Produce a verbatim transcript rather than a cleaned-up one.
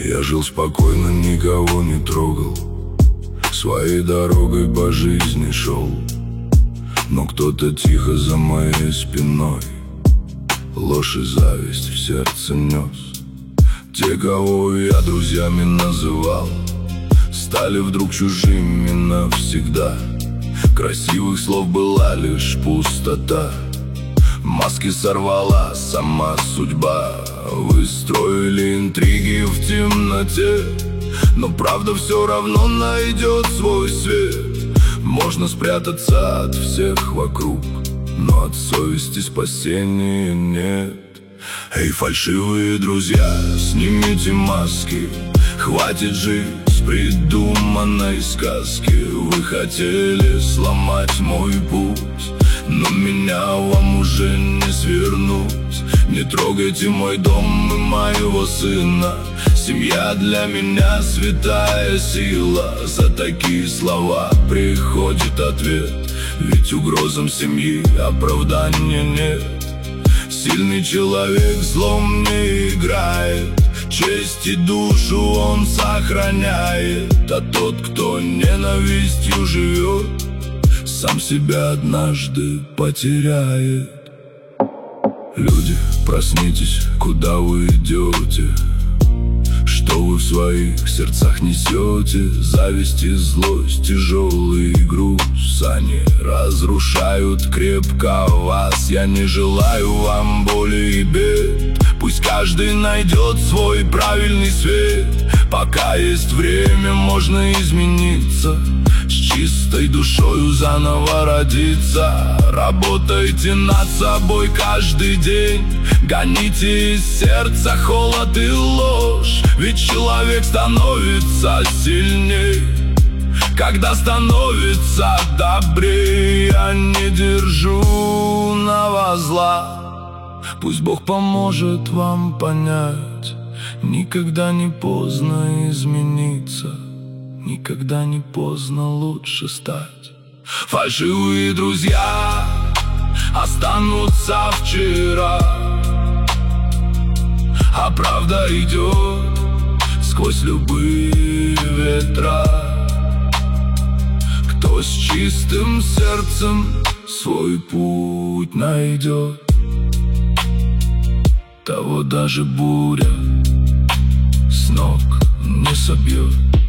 Я жил спокойно, никого не трогал, своей дорогой по жизни шел. Но кто-то тихо за моей спиной ложь и зависть в сердце нес. Те, кого я друзьями называл, стали вдруг чужими навсегда. Красивых слов была лишь пустота, маски сорвала сама судьба. Вы строили интриги в темноте, но правда все равно найдет свой свет. Можно спрятаться от всех вокруг, но от совести спасения нет. Эй, фальшивые друзья, снимите маски, хватит жить с придуманной сказки. Вы хотели сломать мой путь, но меня вам уже не свернуть. Не трогайте мой дом и моего сына. Семья для меня святая сила. За такие слова приходит ответ, ведь угрозам семьи оправдания нет. Сильный человек злом не играет, честь и душу он сохраняет. А тот, кто ненавистью живет, сам себя однажды потеряет. Люди, проснитесь, куда вы идете? Что вы в своих сердцах несете? Зависть и злость, тяжелый груз, они разрушают крепко вас. Я не желаю вам боли и бед, пусть каждый найдет свой правильный свет. Пока есть время, можно измениться, с чистой душою заново родиться. Работайте над собой каждый день, гоните из сердца холод и ложь. Ведь человек становится сильней, когда становится добрее. Я не держу на вас зла, пусть Бог поможет вам понять. Никогда не поздно измениться, никогда не поздно лучше стать. Фальшивые друзья останутся вчера, а правда идет сквозь любые ветра. Кто с чистым сердцем свой путь найдет, того даже буря с ног не собьет.